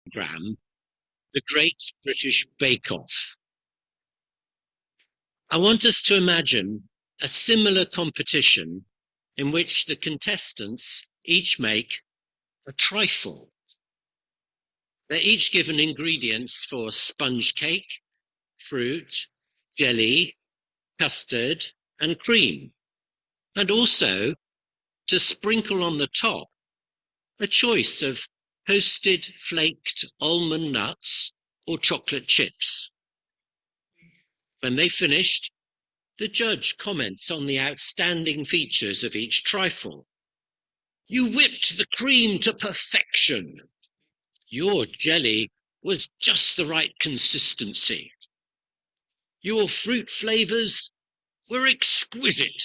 programme, The Great British Bake Off. I want us to imagine a similar competition in which the contestants each make a trifle. They're each given ingredients for sponge cake, fruit, jelly, custard, and cream, and also to sprinkle on the top a choice of toasted flaked almond nuts or chocolate chips. When they've finished, the judge comments on the outstanding features of each trifle. You whipped the cream to perfection. Your jelly was just the right consistency. Your fruit flavours were exquisite.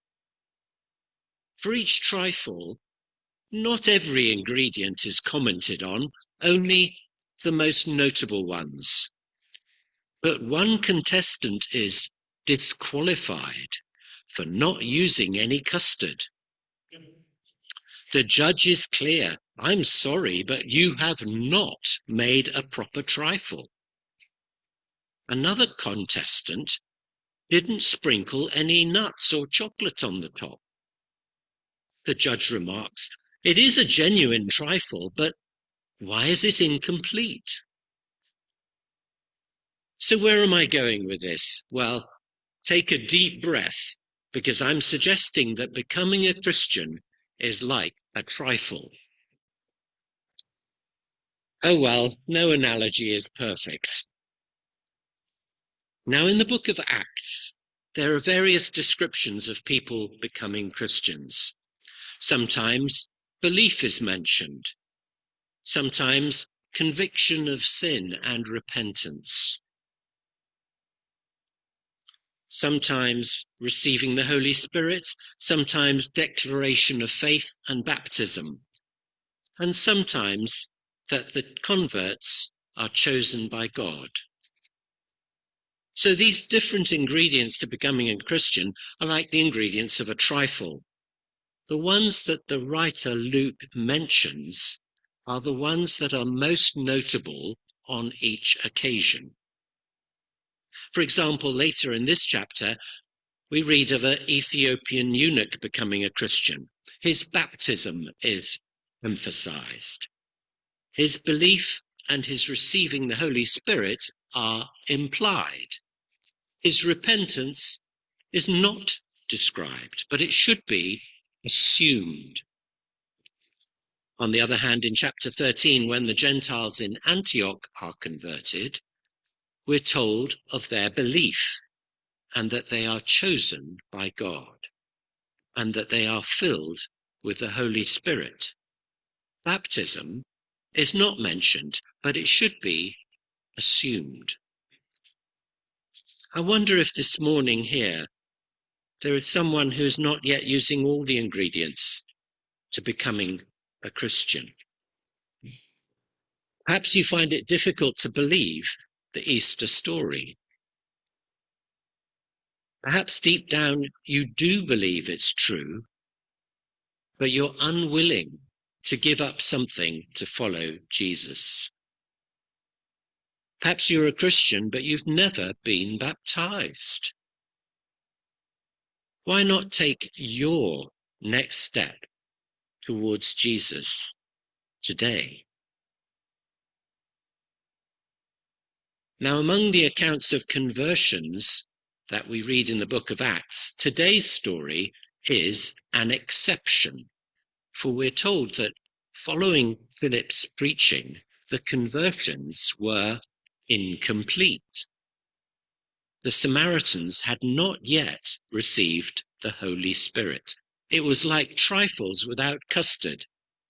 For each trifle, not every ingredient is commented on, only the most notable ones. But one contestant is disqualified for not using any custard. The judge is clear. I'm sorry, but you have not made a proper trifle. Another contestant didn't sprinkle any nuts or chocolate on the top. The judge remarks, it is a genuine trifle, but why is it incomplete? So where am I going with this? Well, take a deep breath, because I'm suggesting that becoming a Christian is like a trifle. Oh well, no analogy is perfect. Now in the book of Acts, there are various descriptions of people becoming Christians. Sometimes belief is mentioned. Sometimes conviction of sin and repentance. Sometimes receiving the Holy Spirit, sometimes declaration of faith and baptism, and sometimes that the converts are chosen by God. So these different ingredients to becoming a Christian are like the ingredients of a trifle. The ones that the writer Luke mentions are the ones that are most notable on each occasion. For example, later in this chapter, we read of an Ethiopian eunuch becoming a Christian. His baptism is emphasized. His belief and his receiving the Holy Spirit are implied. His repentance is not described, but it should be assumed. On the other hand, in chapter 13, when the Gentiles in Antioch are converted, we're told of their belief and that they are chosen by God and that they are filled with the Holy Spirit. Baptism is not mentioned, but it should be assumed. I wonder if this morning here there is someone who is not yet using all the ingredients to becoming a Christian. Perhaps you find it difficult to believe the Easter story. Perhaps deep down you do believe it's true, but you're unwilling to give up something to follow Jesus. Perhaps you're a Christian, but you've never been baptized. Why not take your next step towards Jesus today? Now, among the accounts of conversions that we read in the book of Acts, today's story is an exception, for we're told that following Philip's preaching, the conversions were incomplete. The Samaritans had not yet received the Holy Spirit. It was like trifles without custard.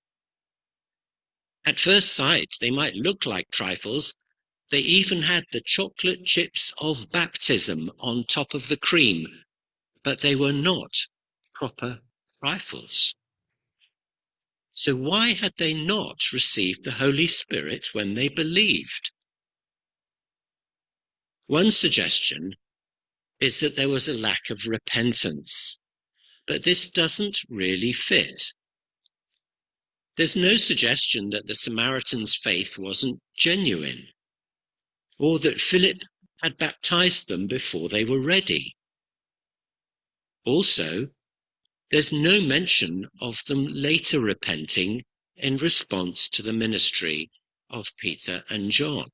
At first sight, they might look like trifles. They even had the chocolate chips of baptism on top of the cream, but they were not proper trifles. So why had they not received the Holy Spirit when they believed? One suggestion is that there was a lack of repentance, but this doesn't really fit. There's no suggestion that the Samaritans' faith wasn't genuine, or that Philip had baptized them before they were ready. Also, there's no mention of them later repenting in response to the ministry of Peter and John.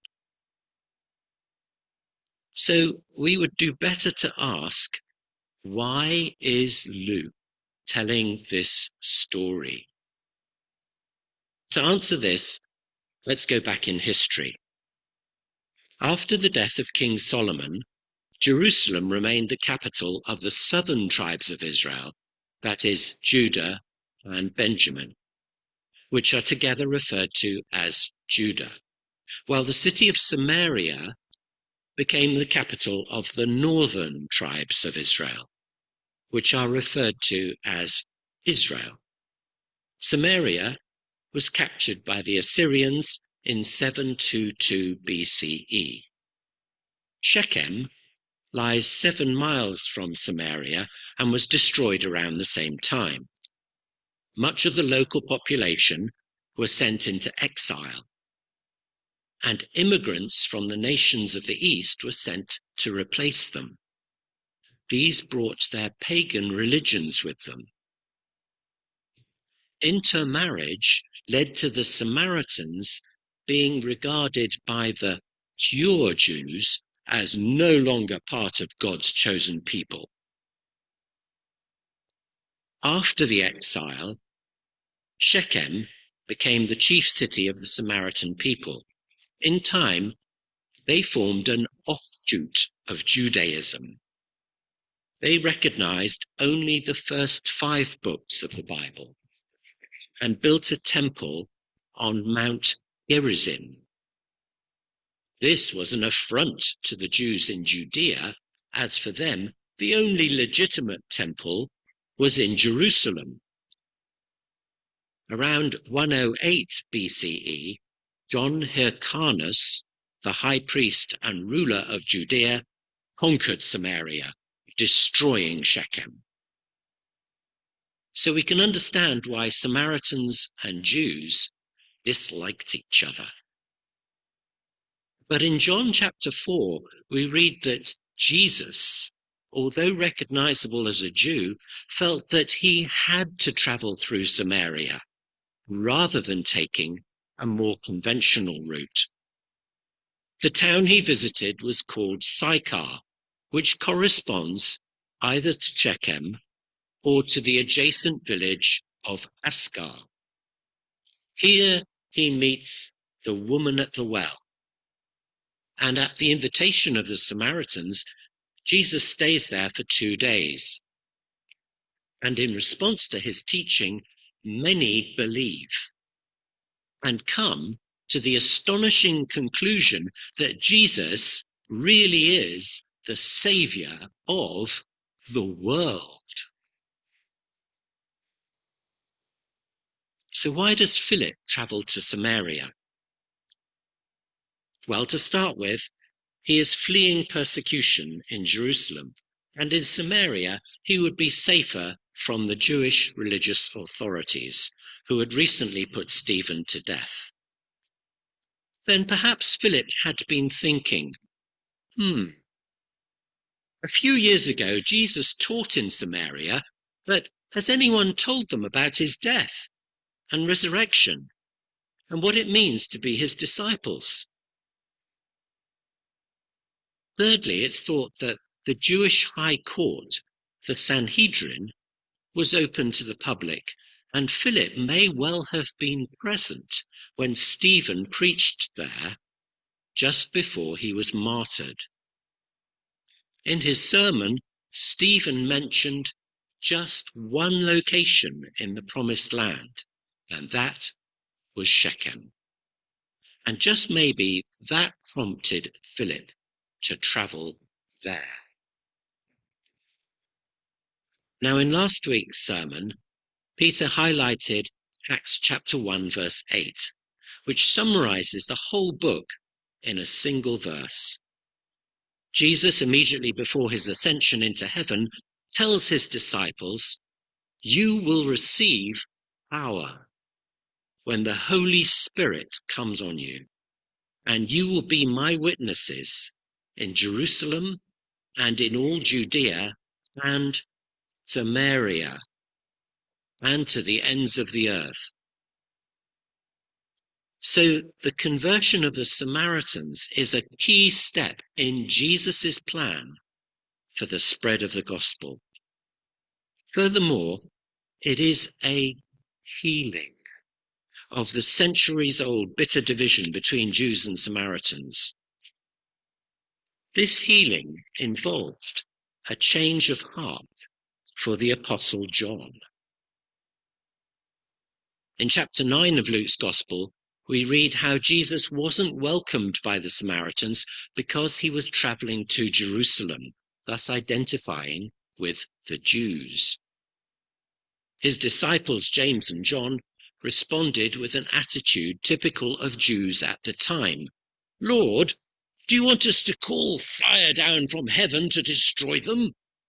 So we would do better to ask, why is Luke telling this story? To answer this, let's go back in history. After the death of King Solomon, Jerusalem remained the capital of the southern tribes of Israel, that is, Judah and Benjamin, which are together referred to as Judah, while the city of Samaria became the capital of the northern tribes of Israel, which are referred to as Israel. Samaria was captured by the Assyrians in 722 BCE. Shechem lies 7 miles from Samaria and was destroyed around the same time. Much of the local population were sent into exile, and immigrants from the nations of the East were sent to replace them. These brought their pagan religions with them. Intermarriage led to the Samaritans being regarded by the pure Jews as no longer part of God's chosen people. After the exile, Shechem became the chief city of the Samaritan people. In time, they formed an offshoot of Judaism. They recognized only the first 5 books of the Bible and built a temple on Mount Gerizim. This was an affront to the Jews in Judea, as for them, the only legitimate temple was in Jerusalem. Around 108 BCE, John Hyrcanus, the high priest and ruler of Judea, conquered Samaria, destroying Shechem. So we can understand why Samaritans and Jews disliked each other. But in John chapter 4, we read that Jesus, although recognizable as a Jew, felt that he had to travel through Samaria rather than taking a more conventional route. The town he visited was called Sychar, which corresponds either to Shechem or to the adjacent village of Ascar. Here he meets the woman at the well, and at the invitation of the Samaritans, Jesus stays there for 2 days. And in response to his teaching, many believe and come to the astonishing conclusion that Jesus really is the Savior of the world. So why does Philip travel to Samaria? Well, to start with, he is fleeing persecution in Jerusalem, and in Samaria he would be safer from the Jewish religious authorities, who had recently put Stephen to death. Then perhaps Philip had been thinking, a few years ago Jesus taught in Samaria, but has anyone told them about his death and resurrection and what it means to be his disciples? Thirdly, it's thought that the Jewish High Court, the Sanhedrin, was open to the public, and Philip may well have been present when Stephen preached there just before he was martyred. In his sermon, Stephen mentioned just one location in the Promised Land, and that was Shechem. And just maybe that prompted Philip to travel there. Now, in last week's sermon, Peter highlighted Acts chapter 1, verse 8, which summarizes the whole book in a single verse. Jesus, immediately before his ascension into heaven, tells his disciples, "You will receive power when the Holy Spirit comes on you, and you will be my witnesses in Jerusalem and in all Judea and Samaria and to the ends of the earth. So the conversion of the Samaritans is a key step in Jesus' plan for the spread of the gospel. Furthermore, it is a healing of the centuries-old bitter division between Jews and Samaritans. This healing involved a change of heart for the Apostle John. In chapter 9 of Luke's Gospel, we read how Jesus wasn't welcomed by the Samaritans because he was traveling to Jerusalem, thus identifying with the Jews. His disciples, James and John, responded with an attitude typical of Jews at the time. "Lord, do you want us to call fire down from heaven to destroy them?"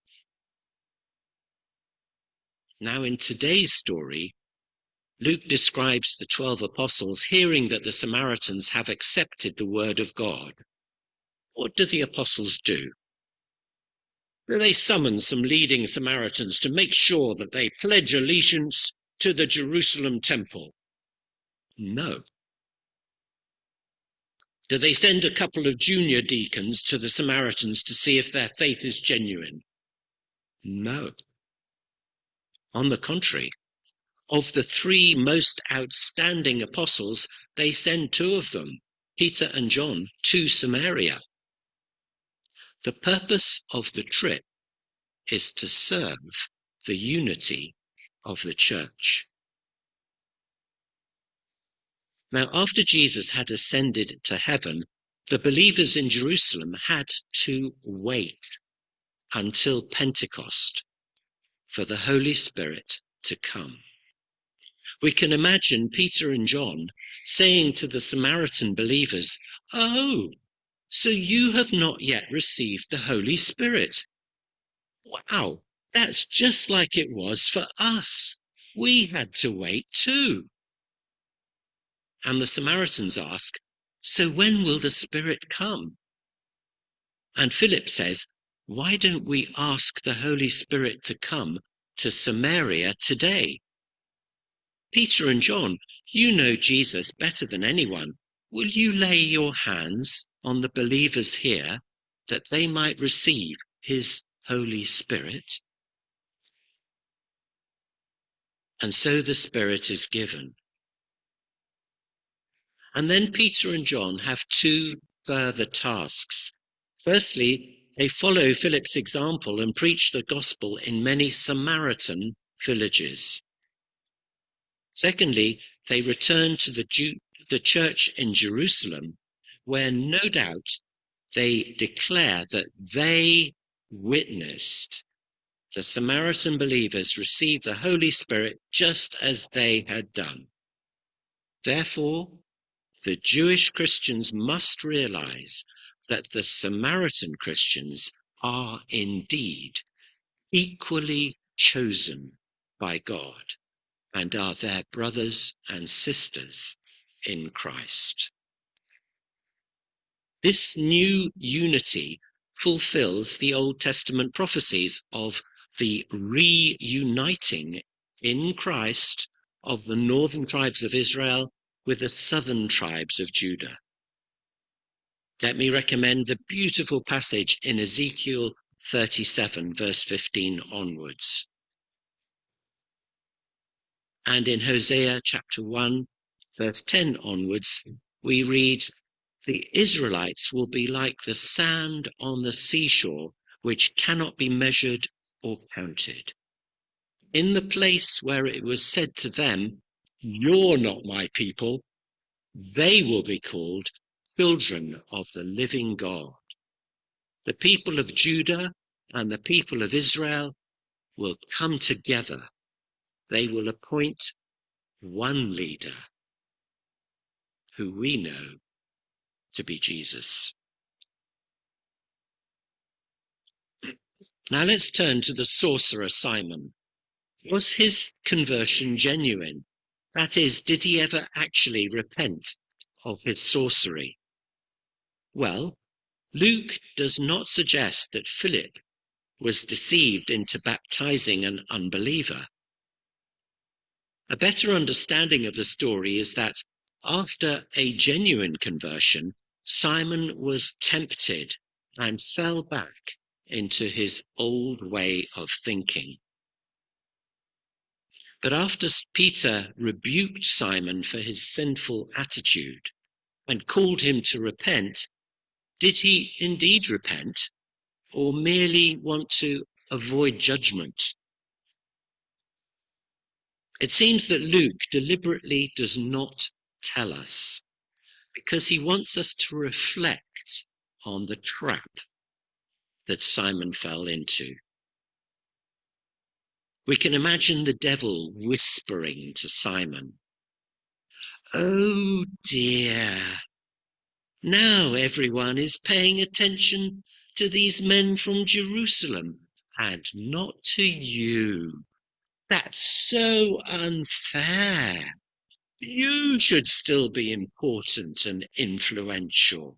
Now, in today's story, Luke describes the 12 apostles hearing that the Samaritans have accepted the word of God. What do the apostles do? Do they summon some leading Samaritans to make sure that they pledge allegiance to the Jerusalem temple? No. Do they send a couple of junior deacons to the Samaritans to see if their faith is genuine? No. On the contrary, of the 3 most outstanding apostles, they send 2 of them, Peter and John, to Samaria. The purpose of the trip is to serve the unity of the church. Now, after Jesus had ascended to heaven, the believers in Jerusalem had to wait until Pentecost for the Holy Spirit to come. We can imagine Peter and John saying to the Samaritan believers, "Oh, so you have not yet received the Holy Spirit. Wow, that's just like it was for us. We had to wait too." And the Samaritans ask, "So when will the Spirit come?" And Philip says, "Why don't we ask the Holy Spirit to come to Samaria today?" Peter and John, you know Jesus better than anyone. Will you lay your hands on the believers here that they might receive his Holy Spirit? And so the Spirit is given. And then Peter and John have 2 further tasks. Firstly, they follow Philip's example and preach the gospel in many Samaritan villages. Secondly, they return to the church in Jerusalem, where no doubt they declare that they witnessed the Samaritan believers receive the Holy Spirit just as they had done. Therefore, the Jewish Christians must realize that the Samaritan Christians are indeed equally chosen by God and are their brothers and sisters in Christ. This new unity fulfills the Old Testament prophecies of the reuniting in Christ of the northern tribes of Israel with the southern tribes of Judah. Let me recommend the beautiful passage in Ezekiel 37, verse 15 onwards. And in Hosea chapter 1, verse 10 onwards, we read, "The Israelites will be like the sand on the seashore, which cannot be measured or counted. In the place where it was said to them, 'You're not my people,' they will be called children of the living God. The people of Judah and the people of Israel will come together. They will appoint one leader, who we know to be Jesus." Now let's turn to the sorcerer Simon. Was his conversion genuine? That is, did he ever actually repent of his sorcery? Well, Luke does not suggest that Philip was deceived into baptizing an unbeliever. A better understanding of the story is that after a genuine conversion, Simon was tempted and fell back into his old way of thinking. But after Peter rebuked Simon for his sinful attitude and called him to repent, did he indeed repent, or merely want to avoid judgment? It seems that Luke deliberately does not tell us, because he wants us to reflect on the trap that Simon fell into. We can imagine the devil whispering to Simon, "Oh dear, now everyone is paying attention to these men from Jerusalem and not to you. That's so unfair. You should still be important and influential."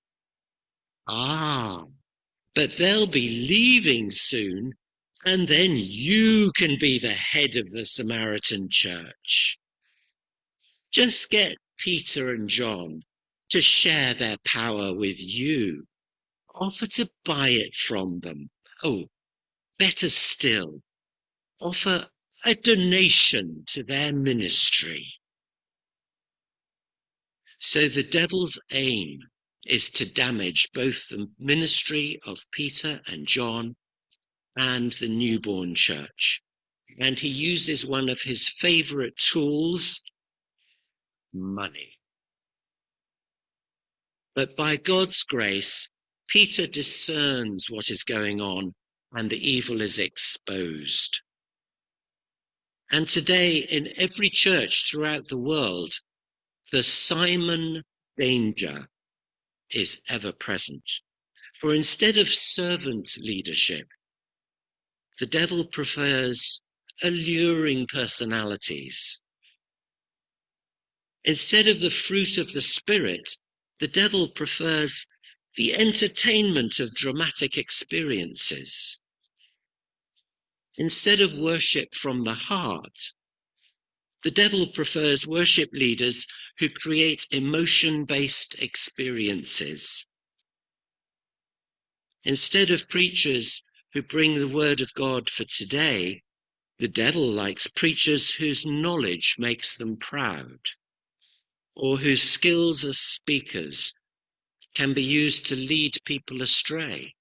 Ah, but they'll be leaving soon, and then you can be the head of the Samaritan church. Just get Peter and John to share their power with you. Offer to buy it from them. Oh, better still, offer a donation to their ministry. So the devil's aim is to damage both the ministry of Peter and John and the newborn church. And he uses one of his favorite tools, money. But by God's grace, Peter discerns what is going on and the evil is exposed. And today, in every church throughout the world, the Simon danger is ever present. For instead of servant leadership, the devil prefers alluring personalities. Instead of the fruit of the Spirit, the devil prefers the entertainment of dramatic experiences. Instead of worship from the heart, the devil prefers worship leaders who create emotion-based experiences. Instead of preachers who bring the word of God for today, the devil likes preachers whose knowledge makes them proud, or whose skills as speakers can be used to lead people astray.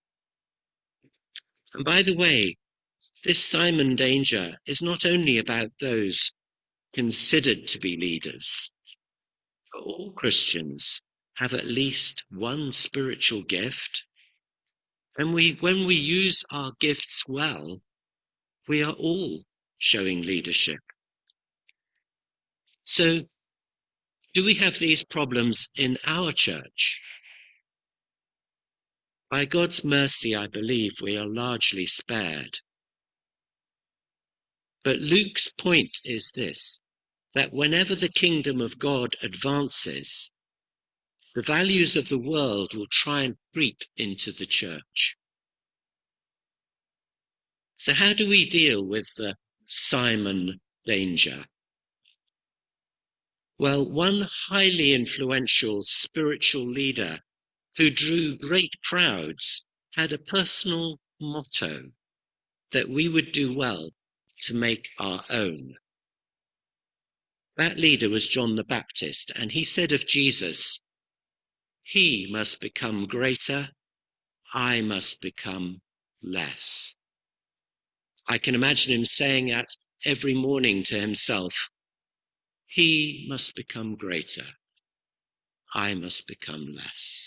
And by the way, this Simon danger is not only about those considered to be leaders. All Christians have at least one spiritual gift, and when we use our gifts well, we are all showing leadership. So, do we have these problems in our church? By God's mercy, I believe we are largely spared. But Luke's point is this, that whenever the kingdom of God advances, the values of the world will try and creep into the church. So how do we deal with the Simon danger? Well, one highly influential spiritual leader who drew great crowds had a personal motto that we would do well to make our own. That leader was John the Baptist, and he said of Jesus, "He must become greater, I must become less." I can imagine him saying that every morning to himself, "He must become greater, I must become less."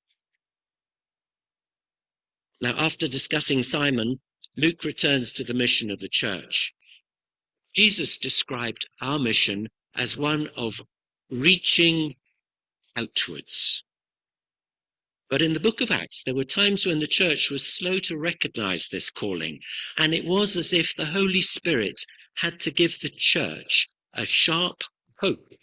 Now, after discussing Simon, Luke returns to the mission of the church. Jesus described our mission as one of reaching outwards. But in the book of Acts, there were times when the church was slow to recognize this calling, and it was as if the Holy Spirit had to give the church a sharp poke.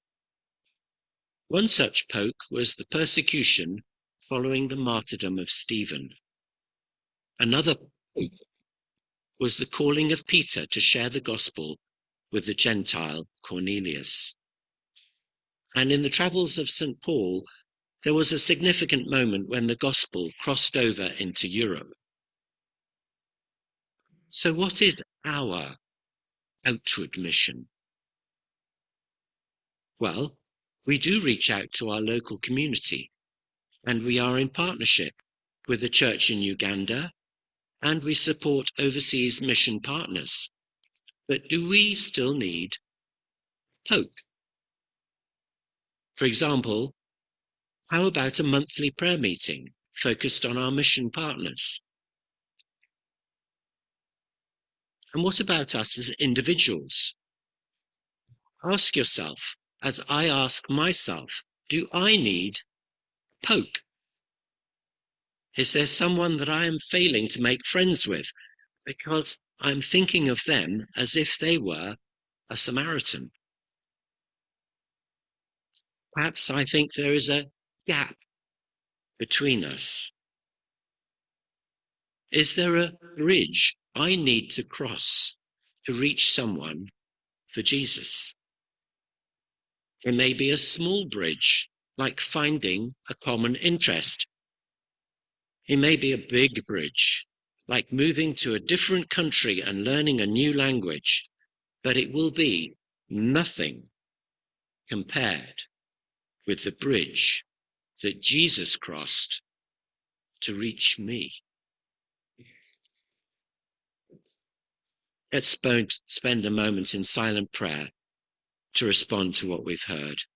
One such poke was the persecution following the martyrdom of Stephen. Another poke was the calling of Peter to share the gospel with the Gentile Cornelius. And in the travels of St. Paul, there was a significant moment when the gospel crossed over into Europe. So what is our outward mission? Well, we do reach out to our local community, and we are in partnership with the church in Uganda, and we support overseas mission partners. But do we still need poke? For example, how about a monthly prayer meeting focused on our mission partners? And what about us as individuals? Ask yourself, as I ask myself, do I need poke? Is there someone that I am failing to make friends with because I'm thinking of them as if they were a Samaritan? Perhaps I think there is a gap between us. Is there a bridge I need to cross to reach someone for Jesus? It may be a small bridge, like finding a common interest. It may be a big bridge, like moving to a different country and learning a new language, but it will be nothing compared with the bridge that Jesus crossed to reach me. Let's spend a moment in silent prayer to respond to what we've heard.